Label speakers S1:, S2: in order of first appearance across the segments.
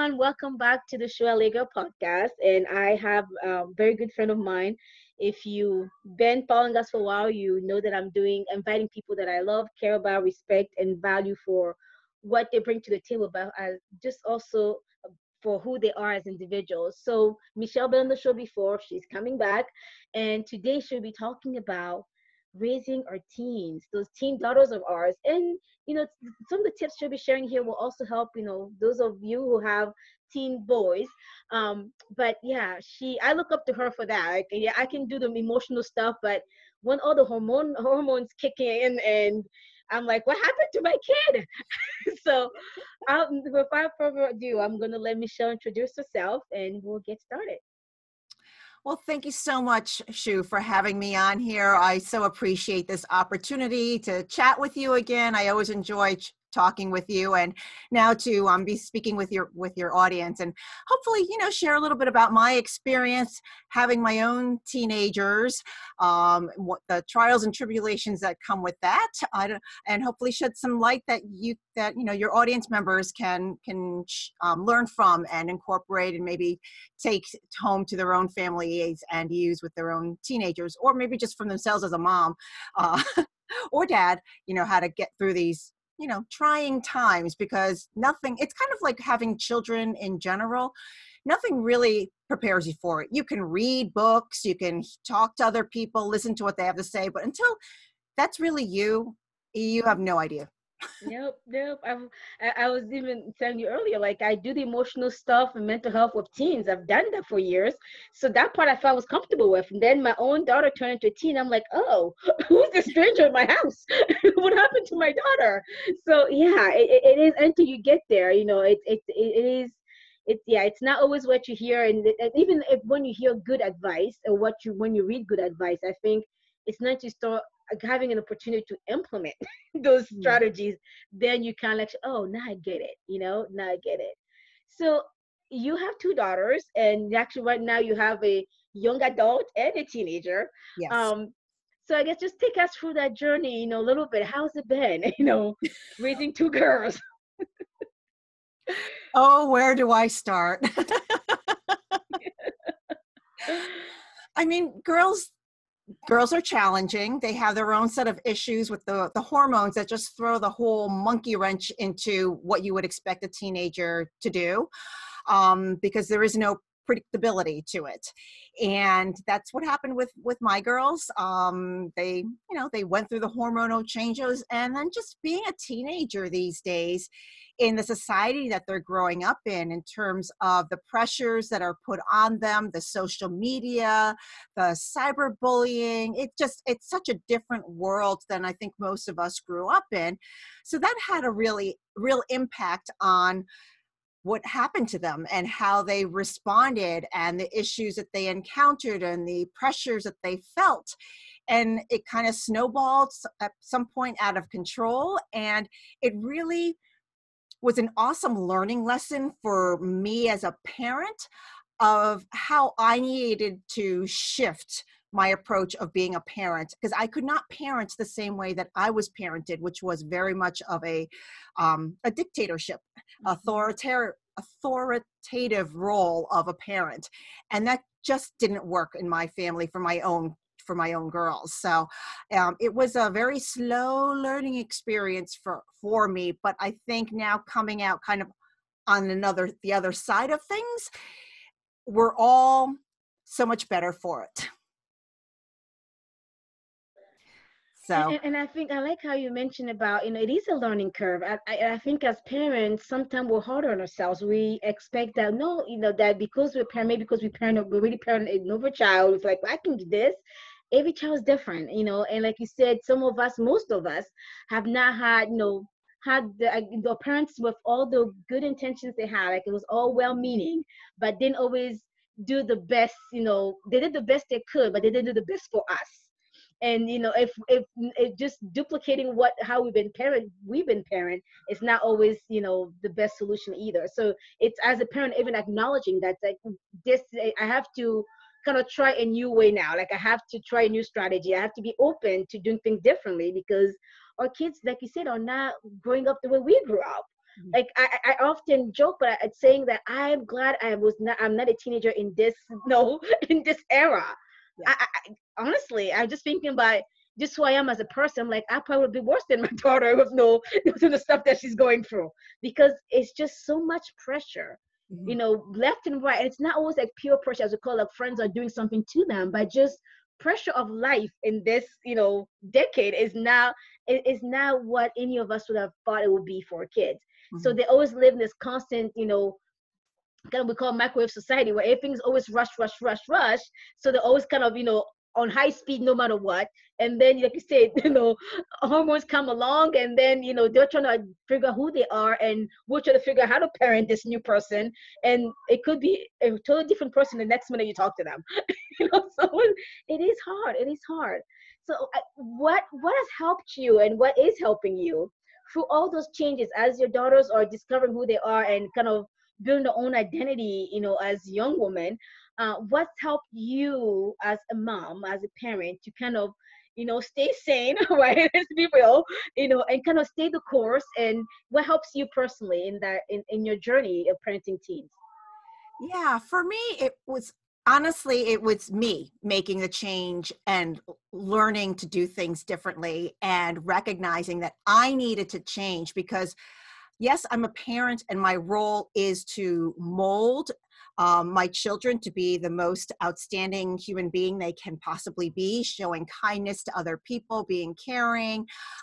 S1: everyone. Welcome back to the Show Allegro podcast. And I have a very good friend of mine. If you've been following us for a while, you know that I'm doing inviting people that I love, care about, respect, and value for what they bring to the table, but just also for who they are as individuals. So Michelle been on the show before. She's coming back, and today she'll be talking about raising our teens, those teen daughters of ours. And some of the tips she'll be sharing here will also help those of you who have teen boys. But yeah, I look up to her for that. Like, yeah, I can do the emotional stuff, but when all the hormones kicking in, and I'm like, what happened to my kid? So without further ado, I'm gonna let Michelle introduce herself and we'll get started.
S2: Well, thank you so much, Shu, for having me on here. I so appreciate this opportunity to chat with you again. I always enjoy talking with you, and now to be speaking with your audience, and hopefully, share a little bit about my experience having my own teenagers, what the trials and tribulations that come with that, and hopefully shed some light that your audience members can learn from and incorporate, and maybe take home to their own families and use with their own teenagers, or maybe just from themselves as a mom or dad, how to get through these trying times, because it's kind of like having children in general. Nothing really prepares you for it. You can read books, you can talk to other people, listen to what they have to say, but until that's really you have no idea.
S1: Nope. I was even telling you earlier, like I do the emotional stuff and mental health with teens. I've done that for years. So that part I felt was comfortable with. And then my own daughter turned into a teen. I'm like, oh, who's this stranger in my house? What happened to my daughter? So yeah, it is until you get there, it is. It's not always what you hear. And even if when you hear good advice, or when you read good advice, I think it's not to start having an opportunity to implement those strategies, then you kind of like, oh, now I get it, now I get it. So you have two daughters, and actually right now you have a young adult and a teenager.
S2: Yes.
S1: So I guess just take us through that journey, a little bit. How's it been, raising two girls?
S2: Oh, where do I start? I mean, girls are challenging. They have their own set of issues with the hormones that just throw the whole monkey wrench into what you would expect a teenager to do, because there is no predictability to it. And that's what happened with my girls. They went through the hormonal changes, and then just being a teenager these days in the society that they're growing up in terms of the pressures that are put on them, the social media, the cyberbullying, it's such a different world than I think most of us grew up in. So that had a really real impact on what happened to them and how they responded, and the issues that they encountered and the pressures that they felt. And it kind of snowballed at some point out of control. And it really was an awesome learning lesson for me as a parent of how I needed to shift my approach of being a parent, because I could not parent the same way that I was parented, which was very much of a dictatorship, authoritative role of a parent. And that just didn't work in my family for my own girls. So it was a very slow learning experience for me. But I think now, coming out kind of on the other side of things, we're all so much better for it. So,
S1: and I think I like how you mentioned about, it is a learning curve. I think as parents, sometimes we're harder on ourselves. We expect that, no, that because we're parent, maybe because we're really parent over child, it's like, well, I can do this. Every child is different, and like you said, most of us have not had, had the parents with all the good intentions they had. Like, it was all well-meaning, but didn't always do the best. They did the best they could, but they didn't do the best for us. And if just duplicating how we've been parent is not always the best solution either. So it's, as a parent, even acknowledging that, like, this, I have to kind of try a new way now. Like, I have to try a new strategy. I have to be open to doing things differently, because our kids, like you said, are not growing up the way we grew up.
S2: Mhm.
S1: Like I often joke, but I'm saying that I'm glad I'm not a teenager in this no in this era.
S2: Yeah.
S1: Honestly, I'm just thinking about just who I am as a person. Like I probably would be worse than my daughter with no to the stuff that she's going through, because it's just so much pressure,
S2: Mhm.
S1: left and right. And it's not always like pure pressure, as we call, like friends are doing something to them, but just pressure of life in this, decade is now what any of us would have thought it would be for kids. So
S2: Mhm.
S1: they always live in this constant, kind of we call microwave society, where everything's always rush, rush, rush, rush. So they're always kind of, on high speed no matter what. And then, like you said, hormones come along, and then, they're trying to figure out who they are, and we're trying to figure out how to parent this new person. And it could be a totally different person the next minute you talk to them. So it is hard. It is hard. So what has helped you, and what is helping you through all those changes as your daughters are discovering who they are and kind of building their own identity, as young women? What's helped you as a mom, as a parent, to kind of, stay sane, right? Let's be real, and kind of stay the course. And what helps you personally in that, in your journey of parenting teens?
S2: Yeah, for me, it was honestly, it was me making the change and learning to do things differently and recognizing that I needed to change because, yes, I'm a parent and my role is to mold my children to be the most outstanding human being they can possibly be, showing kindness to other people, being caring,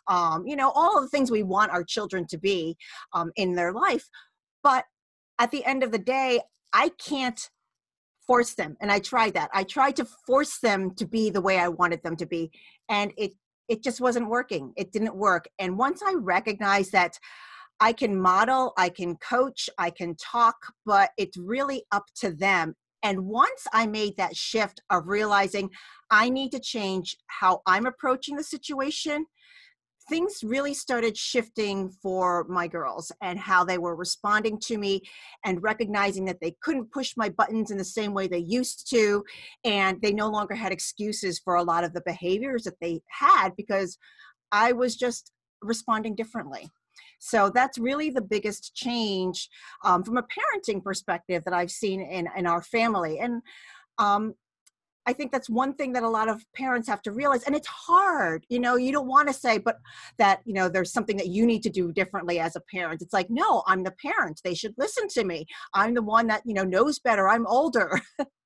S2: all of the things we want our children to be in their life. But at the end of the day, I can't force them. And I tried that. I tried to force them to be the way I wanted them to be. And it just wasn't working. It didn't work. And once I recognized that I can model, I can coach, I can talk, but it's really up to them. And once I made that shift of realizing I need to change how I'm approaching the situation, things really started shifting for my girls and how they were responding to me and recognizing that they couldn't push my buttons in the same way they used to. And they no longer had excuses for a lot of the behaviors that they had because I was just responding differently. So that's really the biggest change from a parenting perspective that I've seen in our family. And um, I think that's one thing that a lot of parents have to realize. And it's hard, you don't want to say, but that, there's something that you need to do differently as a parent. It's like, no, I'm the parent. They should listen to me. I'm the one that, knows better. I'm older.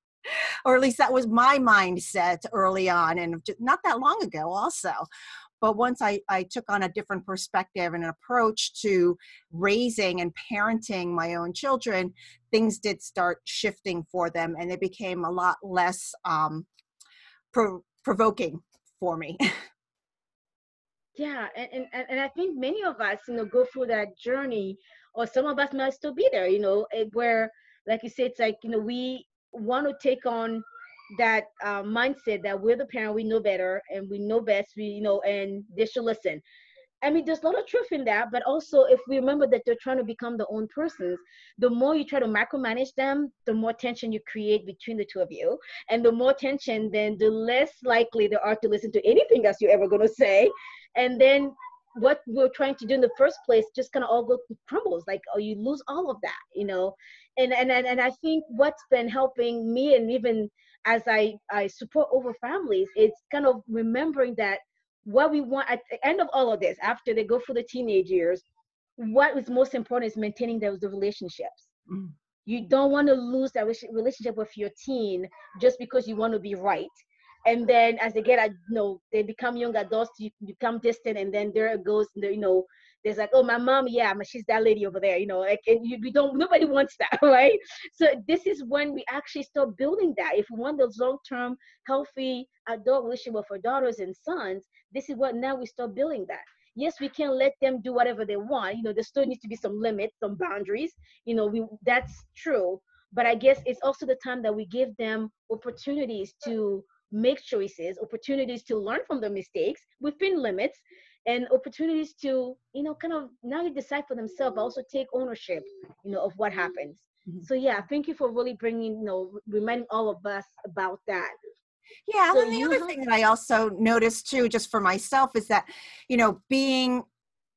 S2: Or at least that was my mindset early on and not that long ago also. But once I took on a different perspective and an approach to raising and parenting my own children, things did start shifting for them and they became a lot less provoking for me.
S1: Yeah, and I think many of us, go through that journey, or some of us might still be there, where, like you said, it's like, we want to take on that mindset that we're the parent, we know better, and we know best, and they should listen. I mean, there's a lot of truth in that, but also if we remember that they're trying to become their own persons, the more you try to micromanage them, the more tension you create between the two of you. And the more tension, then the less likely they are to listen to anything else you're ever going to say. And then what we're trying to do in the first place just kind of all go crumbles, like, oh, you lose all of that. And I think what's been helping me, and even as I support over families, it's kind of remembering that what we want at the end of all of this, after they go through the teenage years, what is most important is maintaining those the relationships.
S2: Mm.
S1: You don't want to lose that relationship with your teen just because you want to be right. And then as they get, they become young adults, you become distant, and then there it goes, there's like, oh, my mom, yeah, she's that lady over there, like, and we don't, nobody wants that, right? So this is when we actually start building that. If we want those long-term, healthy adult relationship with our daughters and sons, this is what now we start building that. Yes, we can't let them do whatever they want. There still needs to be some limits, some boundaries. That's true. But I guess it's also the time that we give them opportunities to make choices, opportunities to learn from the mistakes within limits, and opportunities to, kind of now you decide for themselves, but also take ownership, of what happens.
S2: Mhm.
S1: So yeah, thank you for really bringing, reminding all of us about that.
S2: Yeah, and
S1: So
S2: then the
S1: you
S2: other
S1: have,
S2: thing that I also noticed too, just for myself, is that, being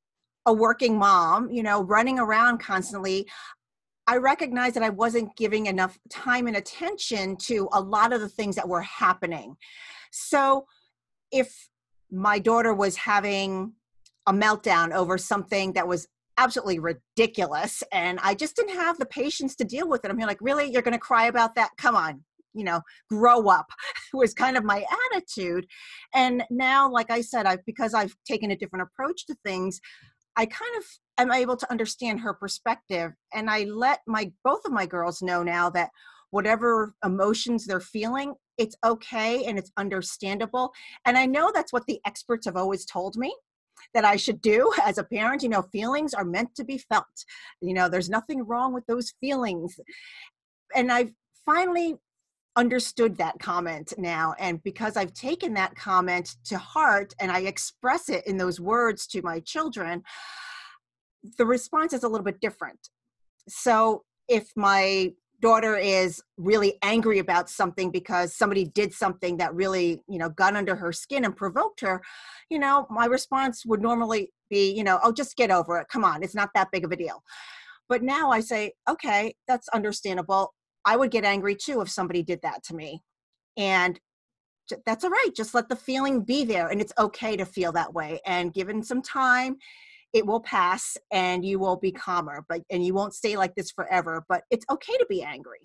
S2: a working mom, running around constantly, I recognized that I wasn't giving enough time and attention to a lot of the things that were happening. So if my daughter was having a meltdown over something that was absolutely ridiculous, and I just didn't have the patience to deal with it, I'm like, really? You're going to cry about that? Come on, grow up was kind of my attitude. And now, like I said, because I've taken a different approach to things, I kind of am able to understand her perspective. And I let both of my girls know now that whatever emotions they're feeling, it's okay and it's understandable. And I know that's what the experts have always told me that I should do as a parent. Feelings are meant to be felt. There's nothing wrong with those feelings. And I've finally understood that comment now. And because I've taken that comment to heart and I express it in those words to my children, the response is a little bit different. So if my daughter is really angry about something because somebody did something that really, got under her skin and provoked her, my response would normally be, oh, just get over it. Come on, it's not that big of a deal. But now I say, okay, that's understandable. I would get angry too if somebody did that to me. And that's all right. Just let the feeling be there. And it's okay to feel that way. And given some time, it will pass and you will be calmer, and you won't stay like this forever, but it's okay to be angry.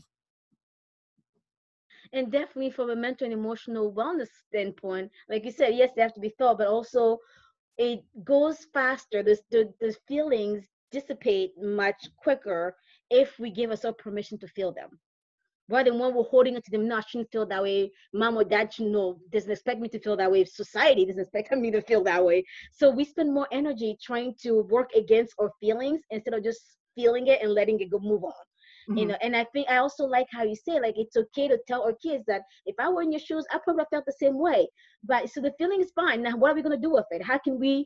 S1: And definitely from a mental and emotional wellness standpoint, like you said, yes, they have to be felt, but also it goes faster. The feelings dissipate much quicker if we give ourselves permission to feel them. Rather than when we're holding it to them, no, I shouldn't feel that way. Mom or dad should know, doesn't expect me to feel that way. Society doesn't expect me to feel that way. So we spend more energy trying to work against our feelings instead of just feeling it and letting it go, move on.
S2: Mm-hmm.
S1: And I think I also like how you say, like, it's okay to tell our kids that if I were in your shoes, I probably felt the same way. But so the feeling is fine. Now, what are we going to do with it? How can we,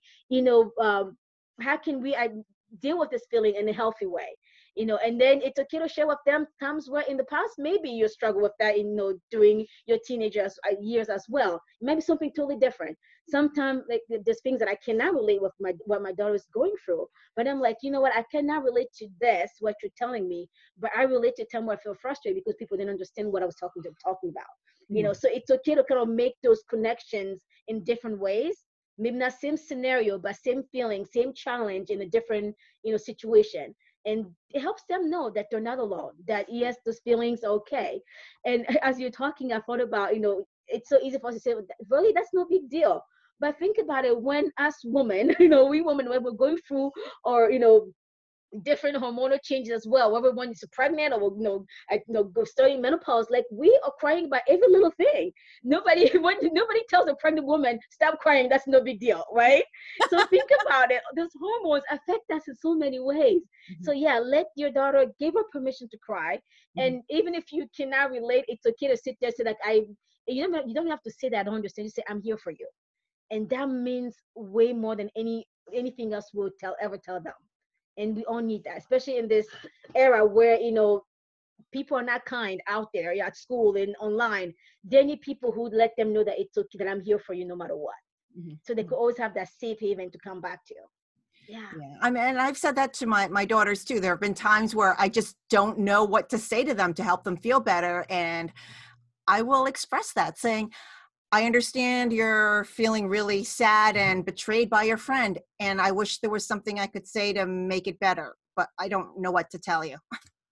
S1: how can we deal with this feeling in a healthy way? And then it's okay to share with them times where in the past maybe you struggle with that, during your teenagers years as well. It might be something totally different. Sometimes, like, there's things that I cannot relate with what my daughter is going through, but I'm like, you know what, I cannot relate to this, what you're telling me, but I relate to time where I feel frustrated because people didn't understand what I was talking about.
S2: Mm-hmm.
S1: So it's okay to kind of make those connections in different ways. Maybe not same scenario, but same feeling, same challenge in a different, situation. And it helps them know that they're not alone, that yes, those feelings are okay. And as you're talking, I thought about, it's so easy for us to say, really, that's no big deal. But think about it, when us women, we women, when we're going through, or, different hormonal changes as well, whether one is pregnant or starting menopause, like, we are crying about every little thing. Nobody tells a pregnant woman stop crying, that's no big deal, right? So think about it, those hormones affect us in so many ways.
S2: Mm-hmm.
S1: So yeah, let your daughter, give her permission to cry.
S2: Mm-hmm.
S1: And even if you cannot relate, it's okay to sit there and say, like, you don't have to say that I don't understand. You say, I'm here for you. And that means way more than anything else we'll ever tell them. And we all need that, especially in this era where people are not kind out there, at school and online. They need people who let them know that it's okay, that I'm here for you no matter what.
S2: Mm-hmm.
S1: So they could always have that safe haven to come back to. Yeah.
S2: I mean, and I've said that to my daughters too. There have been times where I just don't know what to say to them to help them feel better, and I will express that, saying, I understand you're feeling really sad and betrayed by your friend, and I wish there was something I could say to make it better, but I don't know what to tell you.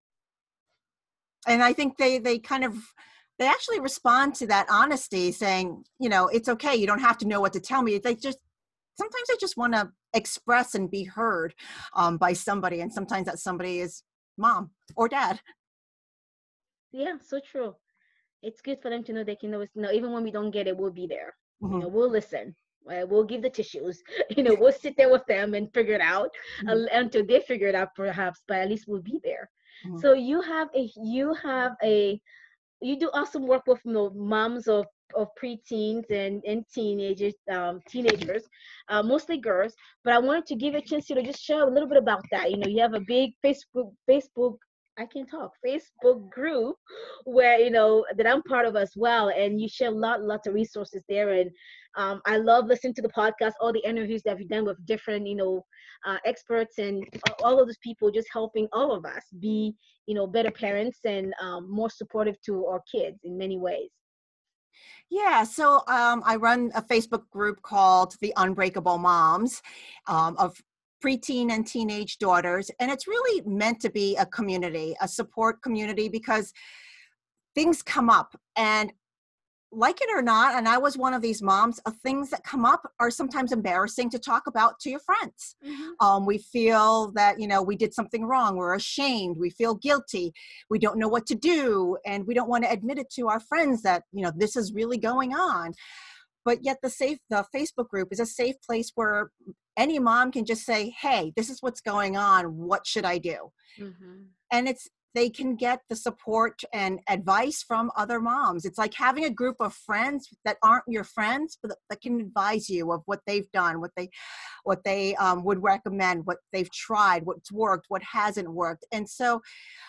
S2: And I think they actually respond to that honesty, saying, it's okay. You don't have to know what to tell me. Sometimes I just want to express and be heard by somebody. And sometimes that somebody is mom or dad.
S1: Yeah, so true. It's good for them to know they can always know, even when we don't get it, we'll be there.
S2: Mm-hmm.
S1: We'll listen. We'll give the tissues. We'll sit there with them and figure it out until they figure it out, perhaps. But at least we'll be there.
S2: Mm-hmm.
S1: So you do awesome work with moms of preteens and teenagers, mostly girls. But I wanted to give you a chance to just share a little bit about that. You have a big Facebook I can talk Facebook group where you know that I'm part of as well, and you share lots of resources there. And I love listening to the podcast, all the interviews that we've done with different experts and all of those people, just helping all of us be better parents and more supportive to our kids in many ways.
S2: Yeah, so I run a Facebook group called The Unbreakable Moms of preteen and teenage daughters. And it's really meant to be a community, a support community, because things come up. And like it or not, and I was one of these moms, things that come up are sometimes embarrassing to talk about to your friends. We feel that, we did something wrong. We're ashamed. We feel guilty. We don't know what to do. And we don't want to admit it to our friends that, this is really going on. But yet the Facebook group is a safe place where any mom can just say, hey, this is what's going on. What should I do? And they can get the support and advice from other moms. It's like having a group of friends that aren't your friends, but that can advise you of what they've done, what they would recommend, what they've tried, what's worked, what hasn't worked. And so,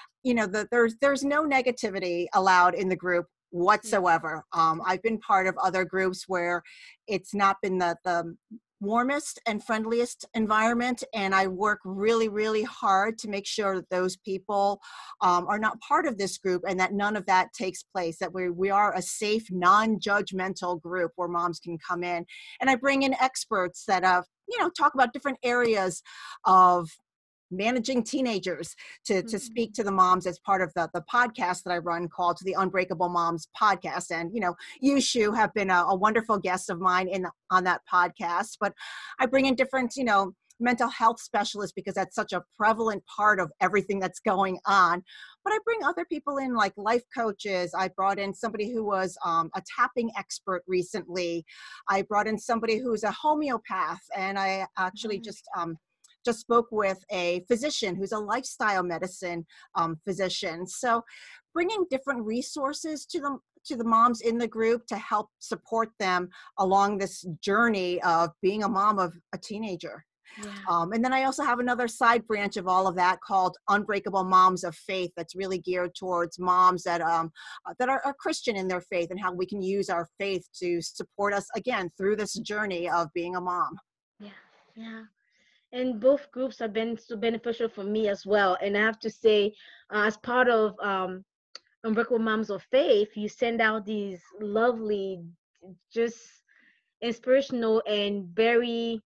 S2: there's no negativity allowed in the group whatsoever. I've been part of other groups where it's not been the warmest and friendliest environment, and I work really, really hard to make sure that those people are not part of this group, and that none of that takes place, that we are a safe, non-judgmental group where moms can come in. And I bring in experts that talk about different areas of managing teenagers to speak to the moms as part of the podcast that I run called The Unbreakable Moms Podcast. And, you, Shu, have been a wonderful guest of mine on that podcast. But I bring in different, mental health specialists because that's such a prevalent part of everything that's going on. But I bring other people in, like life coaches. I brought in somebody who was a tapping expert recently. I brought in somebody who's a homeopath. And I actually just spoke with a physician who's a lifestyle medicine physician. So bringing different resources to the moms in the group to help support them along this journey of being a mom of a teenager. Yeah. And then I also have another side branch of all of that called Unbreakable Moms of Faith, that's really geared towards moms that are Christian in their faith, and how we can use our faith to support us again through this journey of being a mom.
S1: Yeah. And both groups have been so beneficial for me as well. And I have to say, as part of Unbreakable Moms of Faith, you send out these lovely, just inspirational and very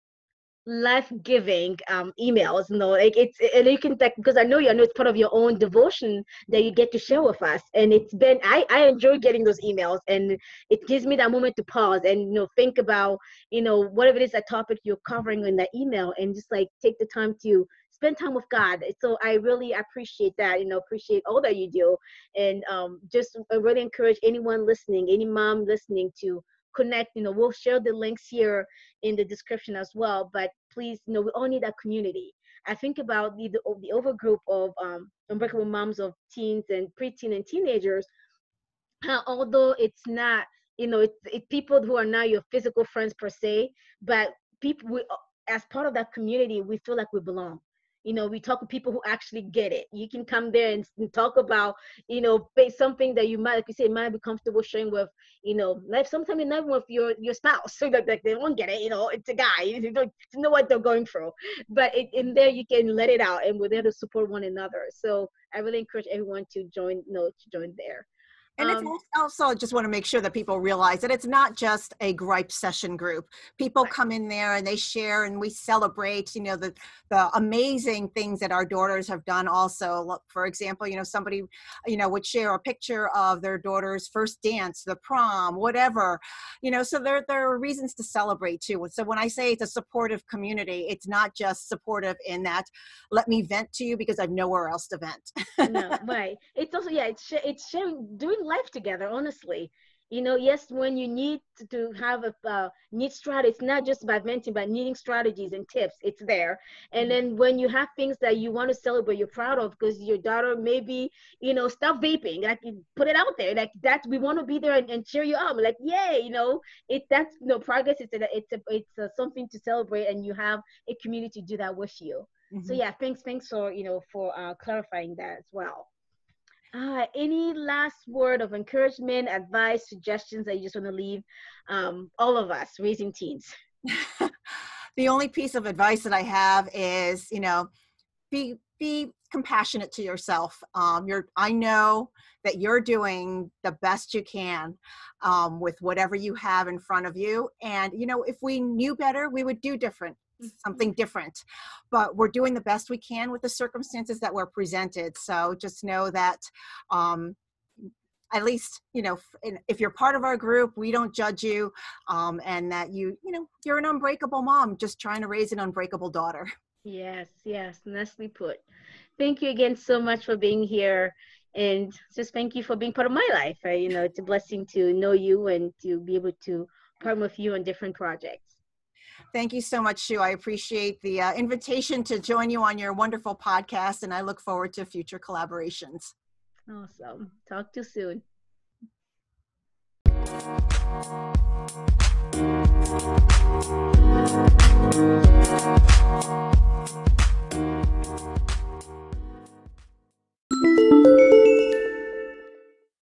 S1: life-giving emails, like and you can because I know it's part of your own devotion that you get to share with us, and it's been I enjoy getting those emails, and it gives me that moment to pause and think about whatever it is, that topic you're covering in that email, and just like take the time to spend time with God. So I really appreciate that, appreciate all that you do, and just really encourage anyone listening, any mom listening, to connect. We'll share the links here in the description as well, but please, we all need that community. I think about the over group of Unbreakable Moms of Teens and preteen and teenagers, although it's not it's people who are not your physical friends per se, but people, as part of that community, we feel like we belong. We talk with people who actually get it. You can come there and talk about, something that you might, like you say, might be comfortable sharing with, like sometimes not with your spouse, so that like, they won't get it. It's a guy, you don't know what they're going through, but in there you can let it out, and we're there to support one another. So I really encourage everyone to join there.
S2: And it's also, I just want to make sure that people realize that it's not just a gripe session group. People come in there and they share, and we celebrate, the amazing things that our daughters have done also. For example, somebody, would share a picture of their daughter's first dance, the prom, whatever, so there are reasons to celebrate too. So when I say it's a supportive community, it's not just supportive in that, let me vent to you because I've nowhere else to vent.
S1: No, right. It's also, it's sharing, doing life together, honestly. Yes, when you need to have need strategy, it's not just about venting, but needing strategies and tips, it's there. And then when you have things that you want to celebrate, you're proud of, because your daughter maybe, stop vaping, like, put it out there, like that, we want to be there and cheer you up, like, yay, that's progress. It's something to celebrate, and you have a community to do that with you. So yeah, thanks for, for clarifying that as well. Any last word of encouragement, advice, suggestions that you just want to leave all of us raising teens?
S2: The only piece of advice that I have is, be compassionate to yourself. I know that you're doing the best you can with whatever you have in front of you. And, if we knew better, we would do something different. But we're doing the best we can with the circumstances that we're presented. So just know that at least, if you're part of our group, we don't judge you, and that you're an unbreakable mom just trying to raise an unbreakable daughter.
S1: Yes, nicely put. Thank you again so much for being here, and just thank you for being part of my life. It's a blessing to know you and to be able to partner with you on different projects.
S2: Thank you so much, Shu. I appreciate the invitation to join you on your wonderful podcast, and I look forward to future collaborations.
S1: Awesome. Talk to you soon.